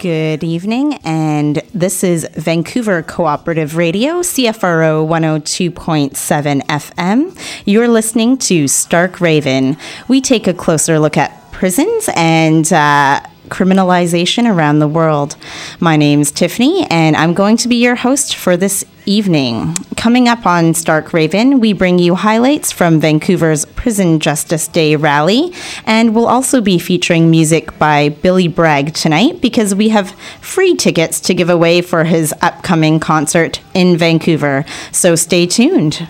Good evening, and this is Vancouver Cooperative Radio, CFRO 102.7 FM. You're listening to Stark Raven. We take a closer look at prisons and criminalization around the world. My name's Tiffany, and I'm going to be your host for this evening. Coming up on Stark Raven, we bring you highlights from Vancouver's Prison Justice Day rally, and we'll also be featuring music by Billy Bragg tonight because we have free tickets to give away for his upcoming concert in Vancouver. So stay tuned.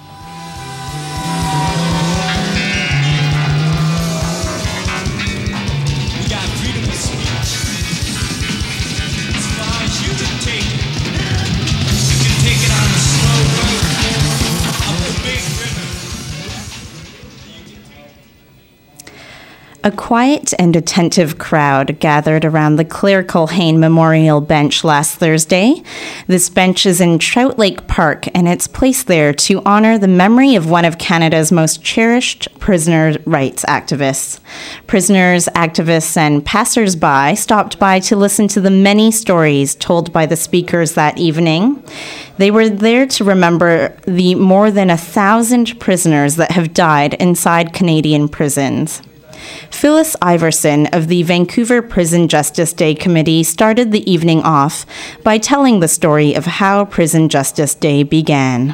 A quiet and attentive crowd gathered around the Claire Culhane Memorial Bench last Thursday. This bench is in Trout Lake Park, and it's placed there to honor the memory of one of Canada's most cherished prisoner rights activists. Prisoners, activists, and passers-by stopped by to listen to the many stories told by the speakers that evening. They were there to remember the more than 1,000 prisoners that have died inside Canadian prisons. Phyllis Iverson of the Vancouver Prison Justice Day Committee started the evening off by telling the story of how Prison Justice Day began.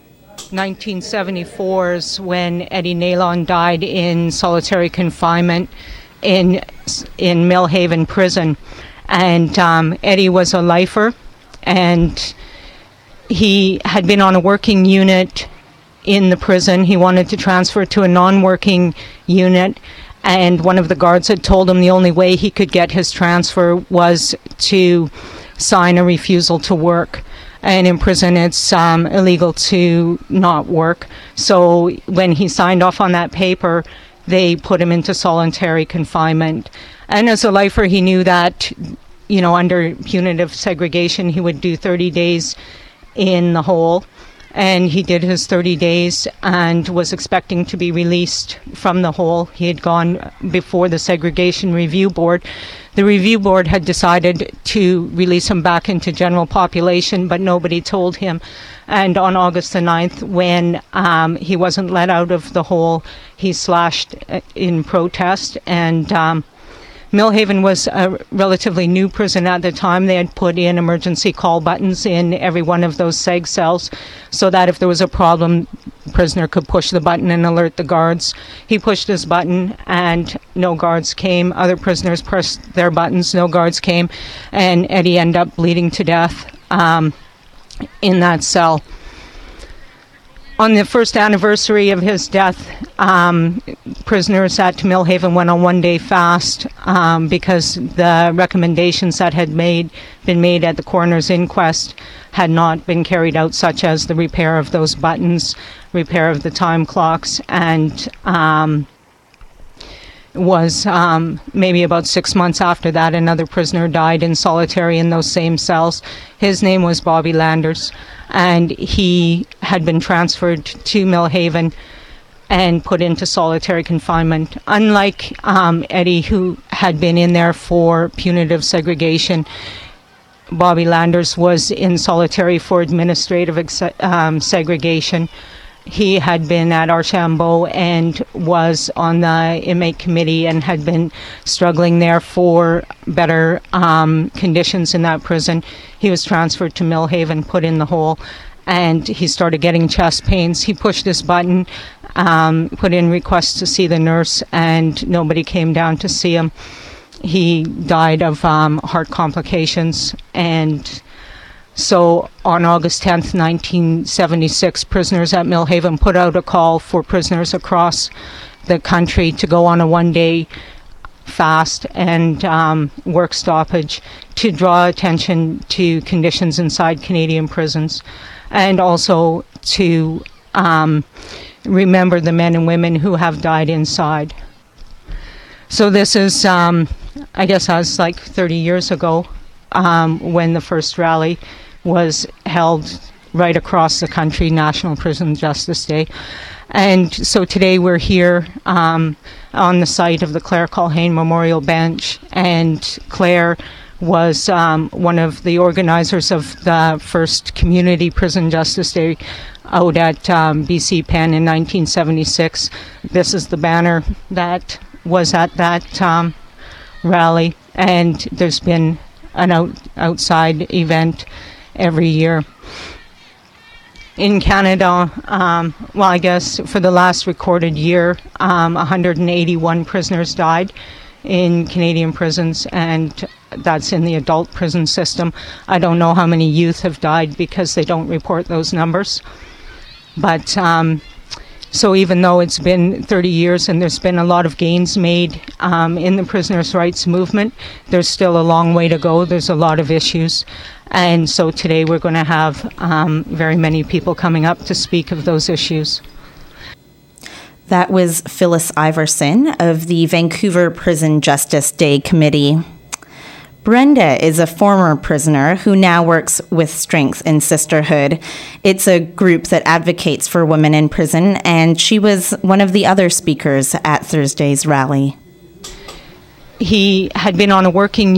1974 is when Eddie Nalon died in solitary confinement in Millhaven Prison. And Eddie was a lifer, and he had been on a working unit in the prison. He wanted to transfer to a non-working unit, and one of the guards had told him the only way he could get his transfer was to sign a refusal to work. And in prison, it's illegal to not work. So when he signed off on that paper, they put him into solitary confinement. And as a lifer, he knew that, under punitive segregation, he would do 30 days in the hole. And he did his 30 days and was expecting to be released from the hole. He had gone before the Segregation Review Board. The review board had decided to release him back into general population, but nobody told him. And on August the 9th, when he wasn't let out of the hole, he slashed in protest. And Millhaven was a relatively new prison at the time. They had put in emergency call buttons in every one of those seg cells so that if there was a problem, the prisoner could push the button and alert the guards. He pushed his button and no guards came. Other prisoners pressed their buttons, no guards came, and Eddie ended up bleeding to death in that cell. On the first anniversary of his death, prisoners at Millhaven went on one-day fast because the recommendations that had been made at the coroner's inquest had not been carried out, such as the repair of those buttons, repair of the time clocks, and was maybe about 6 months after that, another prisoner died in solitary in those same cells. His name was Bobby Landers, and he had been transferred to Millhaven and put into solitary confinement. Unlike Eddie, who had been in there for punitive segregation, Bobby Landers was in solitary for administrative segregation. He had been at Archambault and was on the inmate committee and had been struggling there for better conditions in that prison. He was transferred to Millhaven, put in the hole, and he started getting chest pains. He pushed this button, put in requests to see the nurse, and nobody came down to see him. He died of heart complications, and so on August 10th, 1976, prisoners at Millhaven put out a call for prisoners across the country to go on a one-day fast and work stoppage to draw attention to conditions inside Canadian prisons, and also to remember the men and women who have died inside. So this is, I guess I was like 30 years ago when the first rally was held right across the country, National Prison Justice Day. And so today we're here on the site of the Claire Culhane Memorial Bench, and Claire was one of the organizers of the first community prison justice day out at BC Penn in 1976. This is the banner that was at that rally, and there's been an outside event every year. In Canada, well, I guess for the last recorded year, 181 prisoners died in Canadian prisons, and that's in the adult prison system. I don't know how many youth have died because they don't report those numbers. But so even though it's been 30 years and there's been a lot of gains made in the prisoners' rights movement, there's still a long way to go. There's a lot of issues. And so today we're going to have very many people coming up to speak of those issues. That was Phyllis Iverson of the Vancouver Prison Justice Day Committee. Brenda is a former prisoner who now works with Strength in Sisterhood. It's a group that advocates for women in prison, and she was one of the other speakers at Thursday's rally. He had been on a working...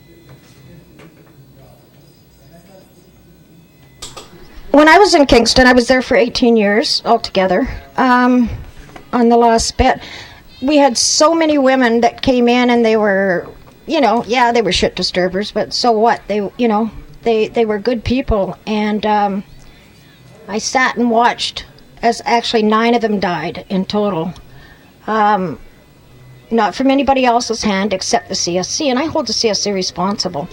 When I was in Kingston, I was there for 18 years altogether. On the last bit, we had so many women that came in, and they were... they were shit disturbers, but so what? They were good people, and I sat and watched as actually 9 of them died in total. Not from anybody else's hand except the CSC, and I hold the CSC responsible.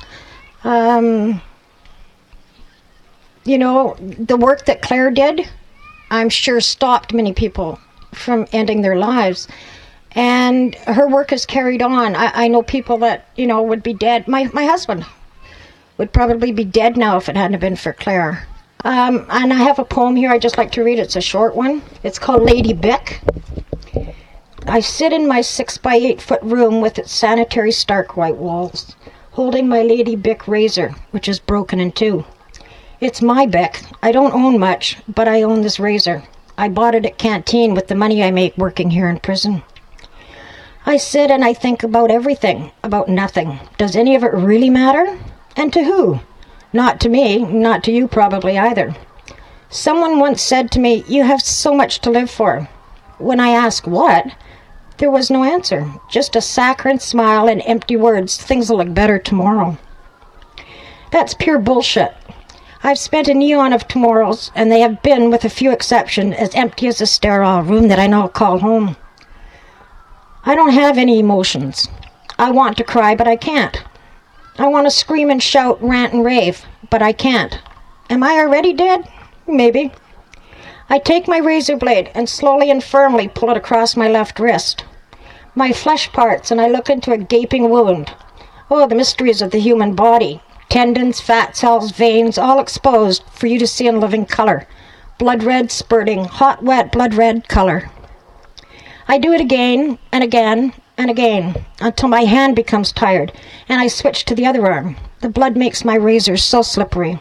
The work that Claire did, I'm sure stopped many people from ending their lives. And her work is carried on. I know people that, would be dead. My husband would probably be dead now if it hadn't been for Claire. And I have a poem here I'd just like to read. It's a short one. It's called Lady Bick. I sit in my 6-by-8-foot room with its sanitary stark white walls, holding my Lady Bick razor, which is broken in 2. It's my Bick. I don't own much, but I own this razor. I bought it at Canteen with the money I make working here in prison. I sit and I think about everything, about nothing. Does any of it really matter? And to who? Not to me, not to you probably either. Someone once said to me, "You have so much to live for." When I asked what, there was no answer. Just a saccharine smile and empty words, "Things will look better tomorrow." That's pure bullshit. I've spent an eon of tomorrows, and they have been, with a few exceptions, as empty as a sterile room that I now call home. I don't have any emotions. I want to cry, but I can't. I want to scream and shout, rant and rave, but I can't. Am I already dead? Maybe. I take my razor blade and slowly and firmly pull it across my left wrist. My flesh parts, and I look into a gaping wound. Oh, the mysteries of the human body. Tendons, fat cells, veins, all exposed for you to see in living color. Blood red spurting, hot, wet, blood red color. I do it again and again and again until my hand becomes tired and I switch to the other arm. The blood makes my razor so slippery.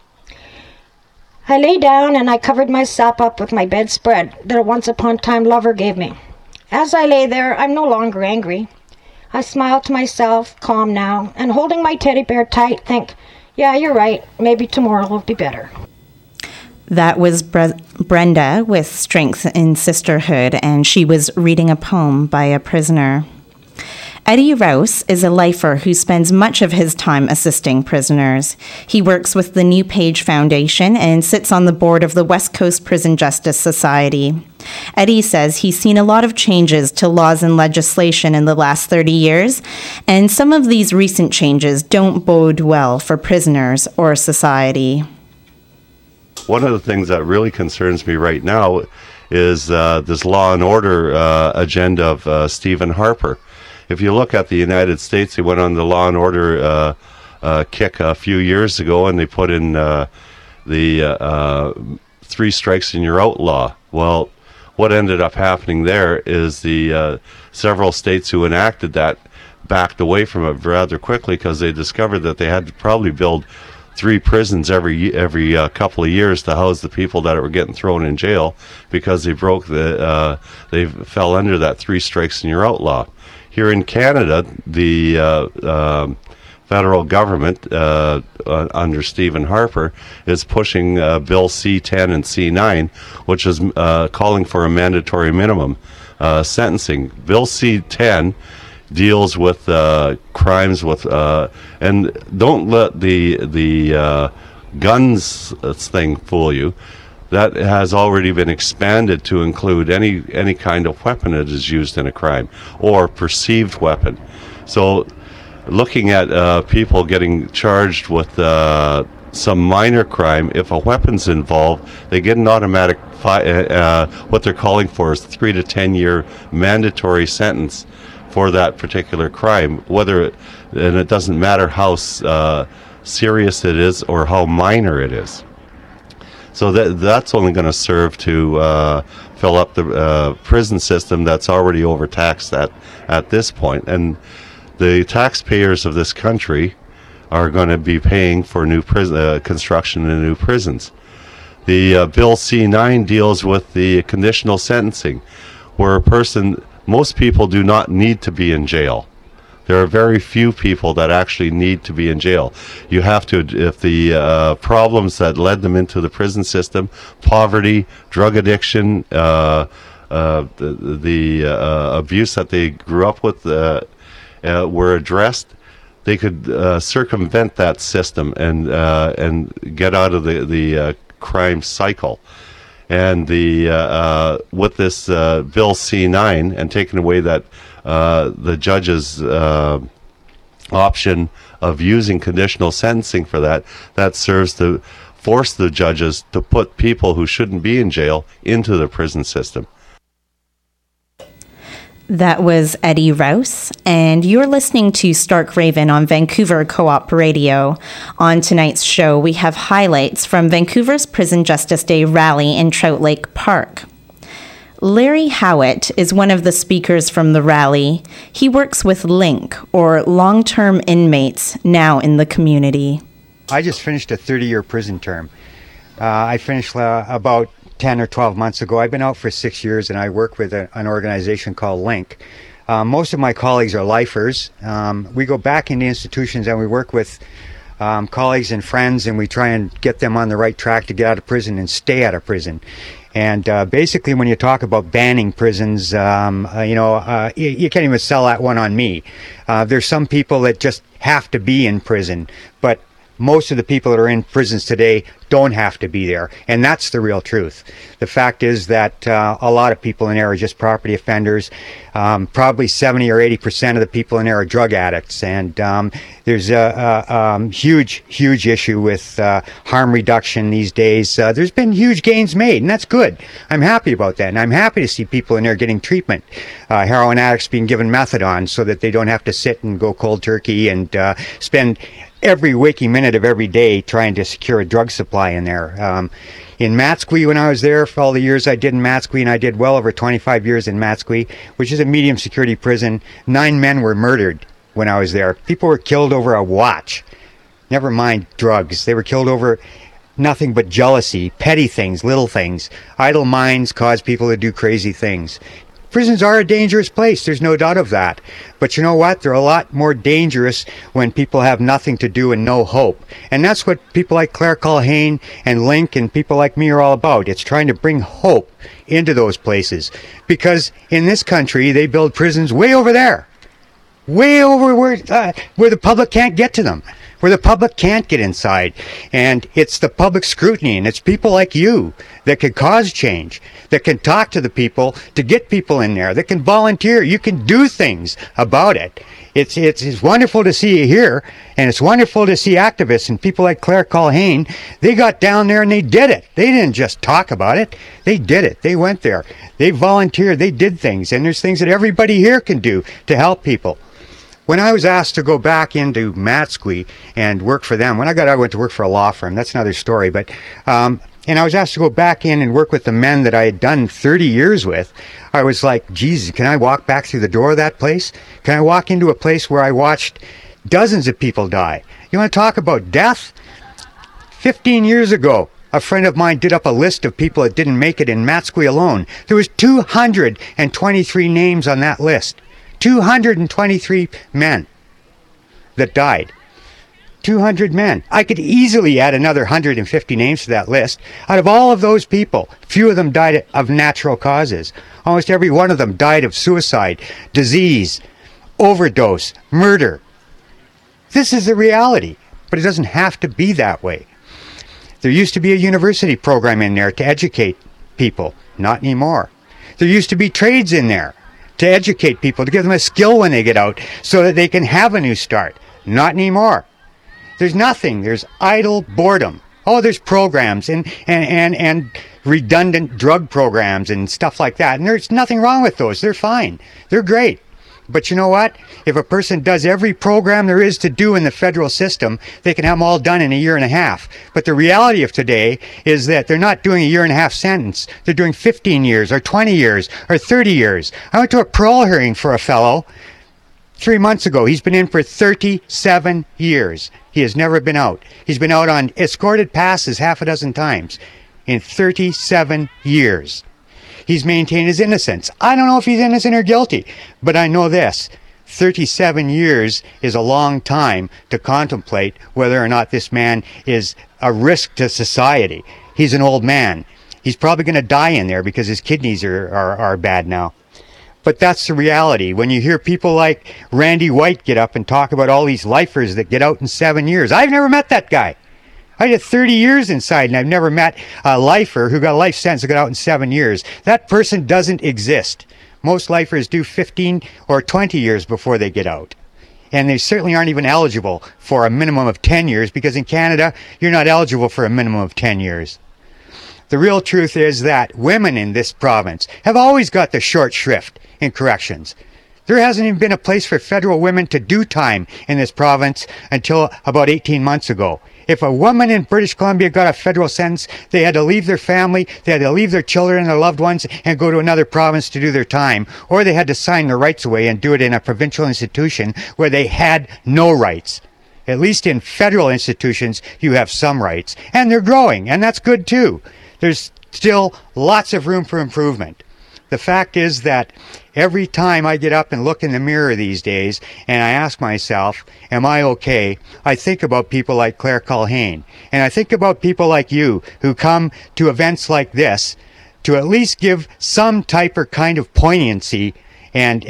I lay down and I covered myself up with my bedspread that a once-upon-a-time lover gave me. As I lay there, I'm no longer angry. I smile to myself, calm now, and holding my teddy bear tight, think, yeah, you're right, maybe tomorrow will be better. That was Brenda with Strength in Sisterhood, and she was reading a poem by a prisoner. Eddie Rouse is a lifer who spends much of his time assisting prisoners. He works with the New Page Foundation and sits on the board of the West Coast Prison Justice Society. Eddie says he's seen a lot of changes to laws and legislation in the last 30 years, and some of these recent changes don't bode well for prisoners or society. One of the things that really concerns me right now is this law and order agenda of Stephen Harper. If you look at the United States, they went on the law and order kick a few years ago, and they put in the 3 strikes and you're out law. Well, what ended up happening there is the several states who enacted that backed away from it rather quickly because they discovered that they had to probably build 3 prisons every couple of years to house the people that were getting thrown in jail because they they fell under that 3 strikes and you're out law. Here in Canada, the federal government under Stephen Harper is pushing Bill C-10 and C-9, which is calling for a mandatory minimum sentencing. Bill C-10 deals with crimes with, and don't let the guns thing fool you. That has already been expanded to include any kind of weapon that is used in a crime or perceived weapon. So looking at people getting charged with some minor crime, if a weapon's involved, they get an automatic, what they're calling for is 3 to 10 year mandatory sentence for that particular crime, and it doesn't matter how serious it is or how minor it is. So that's only going to serve to fill up the prison system that's already overtaxed at this point. And the taxpayers of this country are going to be paying for new construction in new prisons. The Bill C-9 deals with the conditional sentencing, where most people do not need to be in jail. There are very few people that actually need to be in jail. You have to, if the problems that led them into the prison system, poverty, drug addiction, the abuse that they grew up with were addressed, they could circumvent that system and get out of the crime cycle. And with this Bill C-9 and taking away that the judge's option of using conditional sentencing for that serves to force the judges to put people who shouldn't be in jail into the prison system. That was Eddie Rouse, and you're listening to Stark Raven on Vancouver Co-op Radio. On tonight's show, we have highlights from Vancouver's Prison Justice Day rally in Trout Lake Park. Larry Howitt is one of the speakers from the rally. He works with LINK, or Long-Term Inmates, now in the community. I just finished a 30-year prison term. I finished about 10 or 12 months ago. I've been out for 6 years, and I work with an organization called LINK. Most of my colleagues are lifers. We go back into institutions and we work with colleagues and friends, and we try and get them on the right track to get out of prison and stay out of prison. And basically, when you talk about banning prisons, you can't even sell that one on me. There's some people that just have to be in prison, but most of the people that are in prisons today don't have to be there, and that's the real truth. The fact is that a lot of people in there are just property offenders. Probably 70 or 80% of the people in there are drug addicts, and there's a huge issue with harm reduction these days. There's been huge gains made, and that's good. I'm happy about that, and I'm happy to see people in there getting treatment. Heroin addicts being given methadone so that they don't have to sit and go cold turkey and spend every waking minute of every day trying to secure a drug supply in there. In Matsqui, when I was there, for all the years I did in Matsqui, and I did well over 25 years in Matsqui, which is a medium security prison, 9 men were murdered when I was there. People were killed over a watch. Never mind drugs. They were killed over nothing but jealousy, petty things, little things. Idle minds cause people to do crazy things. Prisons are a dangerous place, there's no doubt of that. But you know what? They're a lot more dangerous when people have nothing to do and no hope. And that's what people like Claire Culhane and Link and people like me are all about. It's trying to bring hope into those places. Because in this country, they build prisons way over there. Way over where the public can't get to them. Where the public can't get inside. And it's the public scrutiny, and it's people like you that can cause change, that can talk to the people, to get people in there, that can volunteer. You can do things about it. It's wonderful to see you here, and it's wonderful to see activists and people like Claire Culhane. They got down there and they did it. They didn't just talk about it. They did it. They went there. They volunteered. They did things. And there's things that everybody here can do to help people. When I was asked to go back into Matsqui and work for them, when I got out, I went to work for a law firm. That's another story. But and I was asked to go back in and work with the men that I had done 30 years with. I was like, Jesus, can I walk back through the door of that place? Can I walk into a place where I watched dozens of people die? You want to talk about death? 15 years ago, a friend of mine did up a list of people that didn't make it in Matsqui alone. There was 223 names on that list. 223 men that died. 200 men. I could easily add another 150 names to that list. Out of all of those people, few of them died of natural causes. Almost every one of them died of suicide, disease, overdose, murder. This is the reality, but it doesn't have to be that way. There used to be a university program in there to educate people. Not anymore. There used to be trades in there to educate people, to give them a skill when they get out so that they can have a new start. Not anymore. There's nothing. There's idle boredom. Oh, there's programs and redundant drug programs and stuff like that. And there's nothing wrong with those. They're fine. They're great. But you know what? If a person does every program there is to do in the federal system, they can have them all done in a year and a half. But the reality of today is that they're not doing a year and a half sentence. They're doing 15 years or 20 years or 30 years. I went to a parole hearing for a fellow 3 months ago. He's been in for 37 years. He has never been out. He's been out on escorted passes half a dozen times in 37 years. He's maintained his innocence. I don't know if he's innocent or guilty, but I know this. 37 years is a long time to contemplate whether or not this man is a risk to society. He's an old man. He's probably going to die in there because his kidneys are bad now. But that's the reality. When you hear people like Randy White get up and talk about all these lifers that get out in 7 years, I've never met that guy. I did 30 years inside, and I've never met a lifer who got a life sentence and got out in 7 years. That person doesn't exist. Most lifers do 15 or 20 years before they get out. And they certainly aren't even eligible for a minimum of 10 years, because in Canada, you're not eligible for a minimum of 10 years. The real truth is that women in this province have always got the short shrift in corrections. There hasn't even been a place for federal women to do time in this province until about 18 months ago. If a woman in British Columbia got a federal sentence, they had to leave their family, they had to leave their children and their loved ones and go to another province to do their time, or they had to sign their rights away and do it in a provincial institution where they had no rights. At least in federal institutions, you have some rights, and they're growing, and that's good too. There's still lots of room for improvement. The fact is that every time I get up and look in the mirror these days and I ask myself, am I okay? I think about people like Claire Culhane. And I think about people like you who come to events like this to at least give some type or kind of poignancy and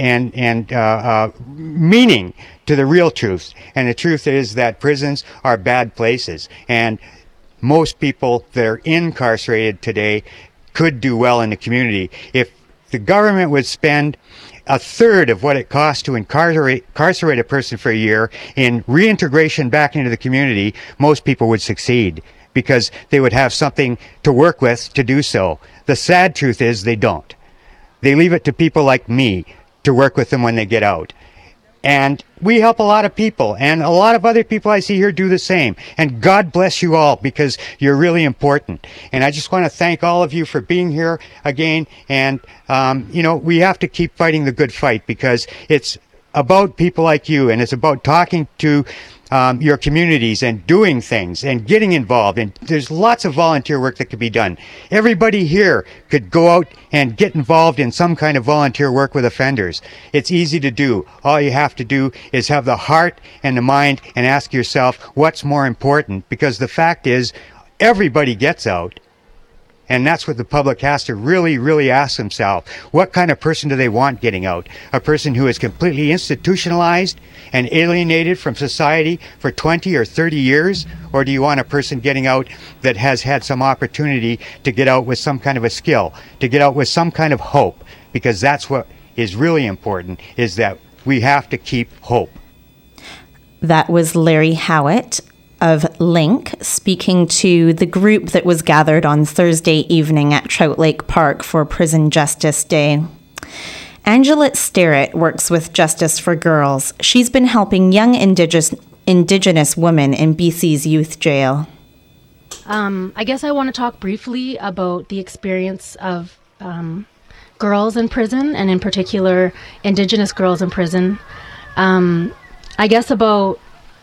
meaning to the real truth. And the truth is that prisons are bad places. And most people that are incarcerated today could do well in the community if the government would spend a third of what it costs to incarcerate a person for a year in reintegration back into the community. Most people would succeed because they would have something to work with to do so. The sad truth is they don't. They leave it to people like me to work with them when they get out. And we help a lot of people, and a lot of other people I see here do the same. And God bless you all, because you're really important. And I just want to thank all of you for being here again. And, we have to keep fighting the good fight, because it's about people like you, and it's about talking to your communities and doing things and getting involved. And there's lots of volunteer work that could be done. Everybody here could go out and get involved in some kind of volunteer work with offenders. It's easy to do. All you have to do is have the heart and the mind and ask yourself what's more important, because the fact is everybody gets out. And that's what the public has to really, really ask themselves. What kind of person do they want getting out? A person who is completely institutionalized and alienated from society for 20 or 30 years? Or do you want a person getting out that has had some opportunity to get out with some kind of a skill, to get out with some kind of hope? Because that's what is really important, is that we have to keep hope. That was Larry Howitt of Link speaking to the group that was gathered on Thursday evening at Trout Lake Park for Prison Justice Day. Angelette Sterrett works with Justice for Girls. She's been helping young Indigenous women in BC's youth jail. I guess I want to talk briefly about the experience of girls in prison, and in particular Indigenous girls in prison. I guess about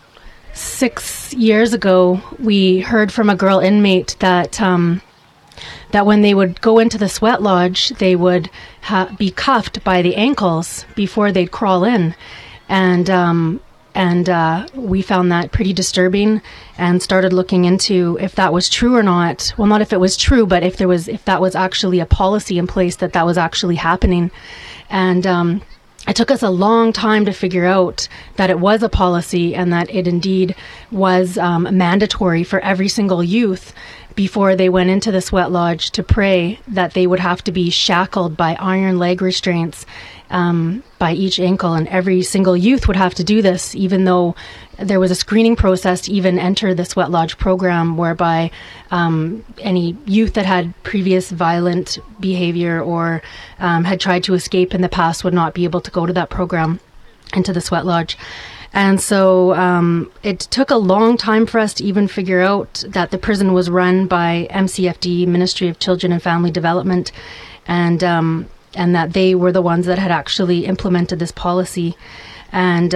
6 years ago, we heard from a girl inmate that that when they would go into the sweat lodge, they would be cuffed by the ankles before they'd crawl in. And we found that pretty disturbing and started looking into if that was true or not. Well, not if it was true, but if that was actually a policy in place that was actually happening. And it took us a long time to figure out that it was a policy and that it indeed was mandatory for every single youth before they went into the sweat lodge to pray, that they would have to be shackled by iron leg restraints by each ankle, and every single youth would have to do this, even though there was a screening process to even enter the sweat lodge program, whereby any youth that had previous violent behavior or had tried to escape in the past would not be able to go to that program, into the sweat lodge. And so it took a long time for us to even figure out that the prison was run by MCFD, Ministry of Children and Family Development, and that they were the ones that had actually implemented this policy. And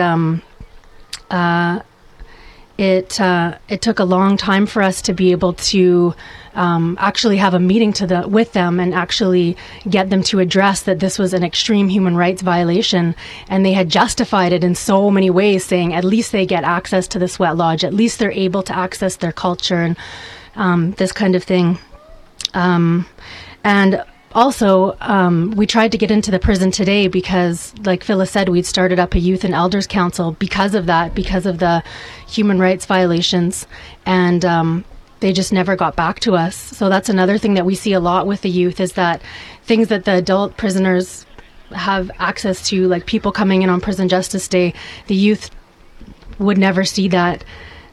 it took a long time for us to be able to actually have a meeting with them and actually get them to address that this was an extreme human rights violation. And they had justified it in so many ways, saying at least they get access to the sweat lodge, at least they're able to access their culture, and this kind of thing. And also, we tried to get into the prison today because, like Phyllis said, we'd started up a youth and elders council because of that, because of the human rights violations, and they just never got back to us. So that's another thing that we see a lot with the youth, is that things that the adult prisoners have access to, like people coming in on Prison Justice Day, the youth would never see that.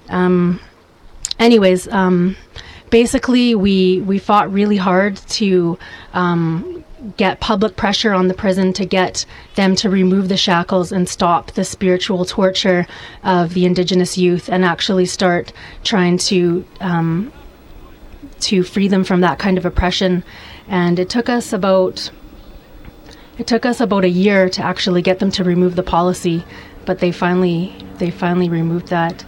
Basically, we fought really hard to get public pressure on the prison to get them to remove the shackles and stop the spiritual torture of the Indigenous youth, and actually start trying to free them from that kind of oppression. And it took us about a year to actually get them to remove the policy, but they finally removed that.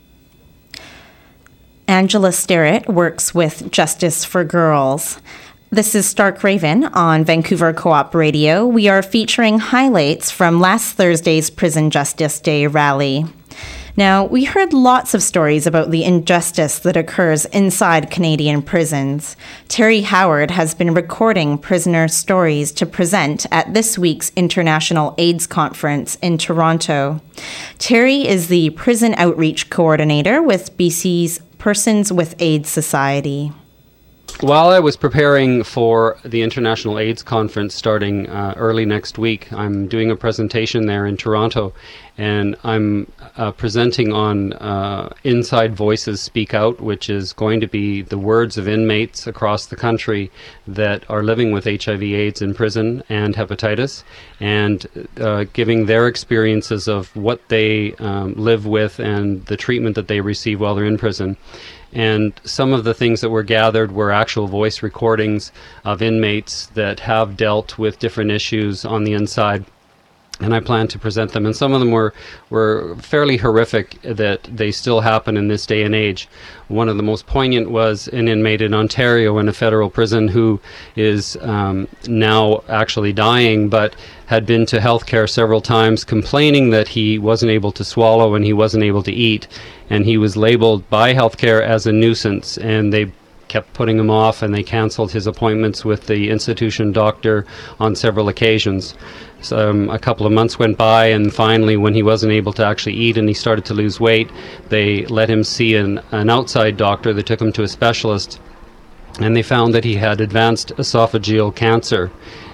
Angela Sterrett works with Justice for Girls. This is Stark Raven on Vancouver Co-op Radio. We are featuring highlights from last Thursday's Prison Justice Day rally. Now, we heard lots of stories about the injustice that occurs inside Canadian prisons. Terry Howard has been recording prisoner stories to present at this week's International AIDS Conference in Toronto. Terry is the Prison Outreach Coordinator with BC's Persons with AIDS Society. While I was preparing for the International AIDS Conference starting early next week, I'm doing a presentation there in Toronto, and I'm presenting on Inside Voices Speak Out, which is going to be the words of inmates across the country that are living with HIV/AIDS in prison and hepatitis, and giving their experiences of what they live with and the treatment that they receive while they're in prison. And some of the things that were gathered were actual voice recordings of inmates that have dealt with different issues on the inside. And I plan to present them. And some of them were fairly horrific, that they still happen in this day and age. One of the most poignant was an inmate in Ontario in a federal prison who is now actually dying, but had been to healthcare several times complaining that he wasn't able to swallow and he wasn't able to eat. And he was labeled by healthcare as a nuisance, and they kept putting him off, and they canceled his appointments with the institution doctor on several occasions. So a couple of months went by, and finally, when he wasn't able to actually eat and he started to lose weight, they let him see an outside doctor. They took him to a specialist, and they found that he had advanced esophageal cancer.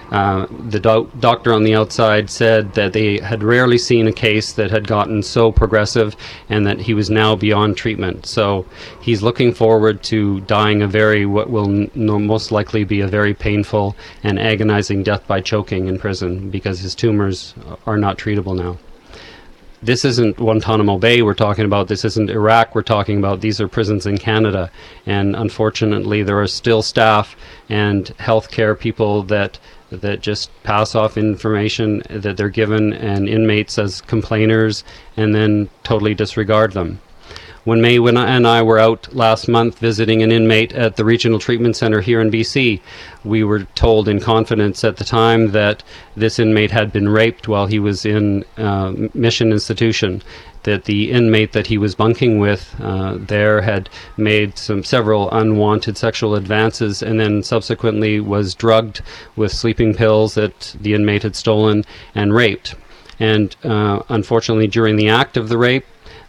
The doctor on the outside said that they had rarely seen a case that had gotten so progressive, and that he was now beyond treatment. So he's looking forward to dying what will most likely be a very painful and agonizing death by choking in prison, because his tumors are not treatable now. This isn't Guantanamo Bay we're talking about. This isn't Iraq we're talking about. These are prisons in Canada. And unfortunately, there are still staff and healthcare people that just pass off information that they're given, and inmates as complainers, and then totally disregard them. When May and I were out last month visiting an inmate at the Regional Treatment Centre here in BC, we were told in confidence at the time that this inmate had been raped while he was in Mission Institution, that the inmate that he was bunking with there had made several unwanted sexual advances and then subsequently was drugged with sleeping pills that the inmate had stolen and raped. And unfortunately, during the act of the rape,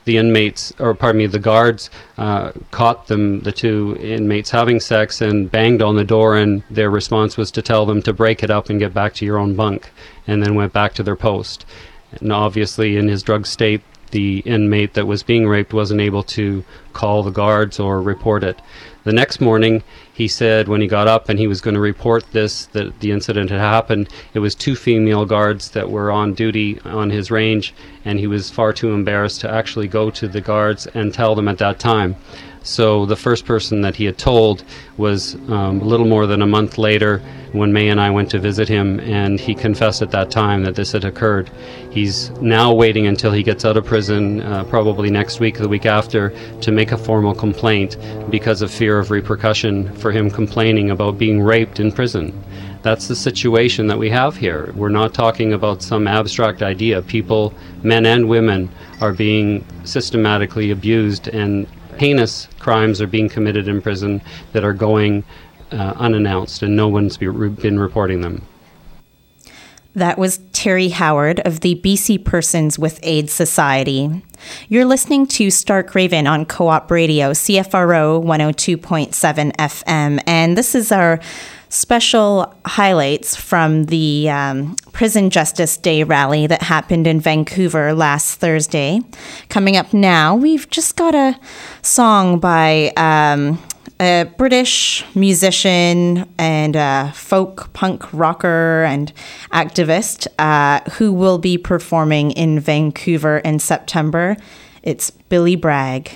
the guards caught the two inmates having sex and banged on the door, and their response was to tell them to break it up and get back to your own bunk, and then went back to their post. And obviously, in his drug state, the inmate that was being raped wasn't able to call the guards or report it. The next morning, he said when he got up and he was going to report that the incident had happened, it was 2 female guards that were on duty on his range, and he was far too embarrassed to actually go to the guards and tell them at that time. So the first person that he had told was a little more than a month later when May and I went to visit him, and he confessed at that time that this had occurred. He's now waiting until he gets out of prison, probably next week or the week after, to make a formal complaint because of fear of repercussion for him complaining about being raped in prison. That's the situation that we have here. We're not talking about some abstract idea. People, men and women, are being systematically abused, and heinous crimes are being committed in prison that are going unannounced, and no one's been reporting them. That was Terry Howard of the BC Persons with AIDS Society. You're listening to Stark Raven on Co-op Radio, CFRO 102.7 FM, and this is our special highlights from the Prison Justice Day rally that happened in Vancouver last Thursday. Coming up now, we've just got a song by a British musician and folk punk rocker and activist who will be performing in Vancouver in September. It's Billy Bragg.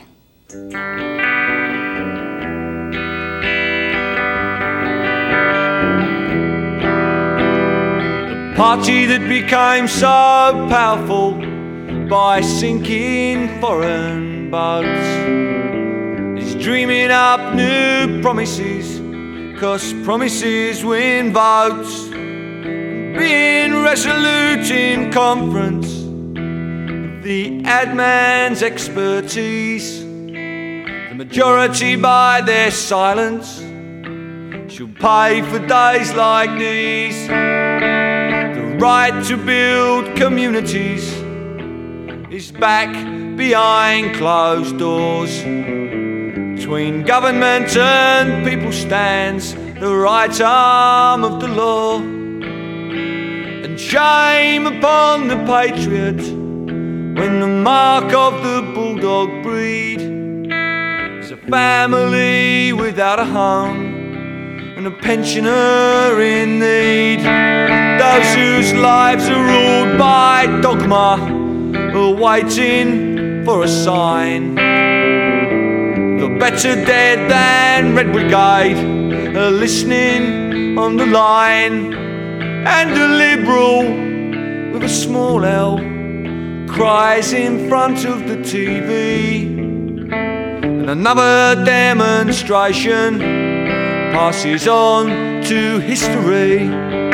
Party that became so powerful by sinking foreign boats is dreaming up new promises, 'cause promises win votes. Being resolute in conference with the ad man's expertise, the majority by their silence should pay for days like these. Right to build communities is back behind closed doors. Between government and people stands the right arm of the law. And shame upon the patriot when the mark of the bulldog breed is a family without a home and a pensioner in need. Those whose lives are ruled by dogma are waiting for a sign. The better dead than Red Brigade are listening on the line. And a liberal with a small L cries in front of the TV. And another demonstration passes on to history.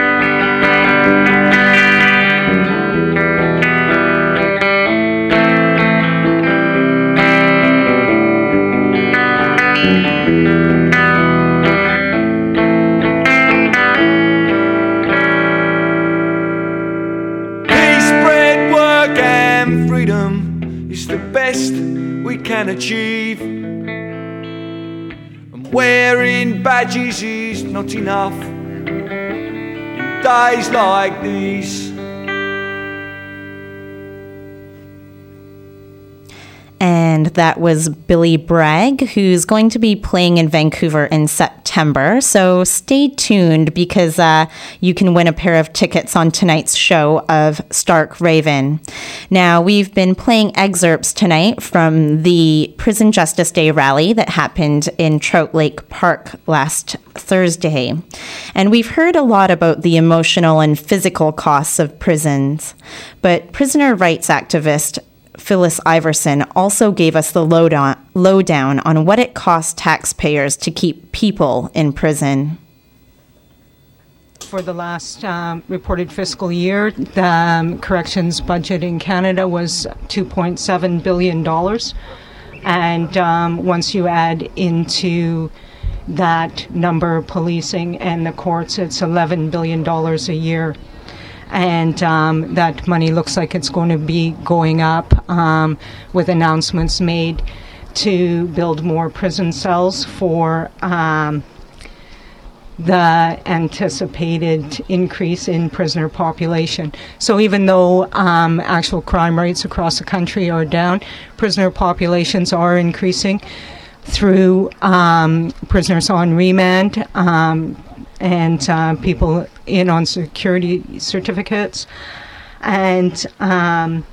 Peace, bread, work and freedom is the best we can achieve. Wearing badges is not enough in days like these. And that was Billy Bragg, who's going to be playing in Vancouver in September. So stay tuned because you can win a pair of tickets on tonight's show of Stark Raven. Now, we've been playing excerpts tonight from the Prison Justice Day rally that happened in Trout Lake Park last Thursday. And we've heard a lot about the emotional and physical costs of prisons. But prisoner rights activist Phyllis Iverson, also gave us the lowdown on what it costs taxpayers to keep people in prison. For the last reported fiscal year, the corrections budget in Canada was $2.7 billion. And once you add into that number policing and the courts, it's $11 billion a year. And that money looks like it's going to be going up with announcements made to build more prison cells for the anticipated increase in prisoner population. So even though actual crime rates across the country are down, prisoner populations are increasing through prisoners on remand and people in on security certificates. And